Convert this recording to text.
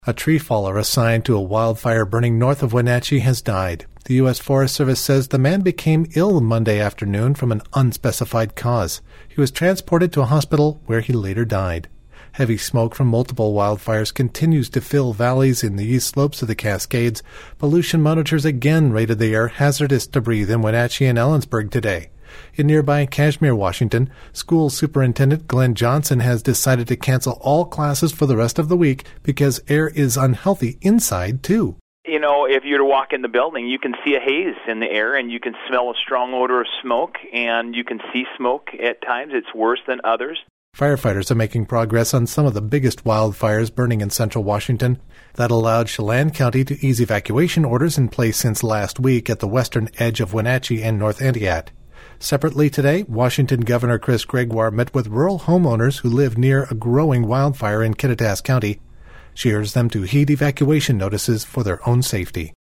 A tree faller assigned to a wildfire burning north of Wenatchee has died. The U.S. Forest Service says the man became ill Monday afternoon from an unspecified cause. He was transported to a hospital where he later died. Heavy smoke from multiple wildfires continues to fill valleys in the east slopes of the Cascades. Pollution monitors again rated the air hazardous to breathe in Wenatchee and Ellensburg today. In nearby Kashmere, Washington, school superintendent Glenn Johnson has decided to cancel all classes for the rest of the week because air is unhealthy inside, too. You know, if you were to walk in the building, you can see a haze in the air, and you can smell a strong odor of smoke, and you can see smoke at times. It's worse than others. Firefighters are making progress on some of the biggest wildfires burning in central Washington. That allowed Chelan County to ease evacuation orders in place since last week at the western edge of Wenatchee and North Entiat. Separately today, Washington Governor Chris Gregoire met with rural homeowners who live near a growing wildfire in Kittitas County. She urged them to heed evacuation notices for their own safety.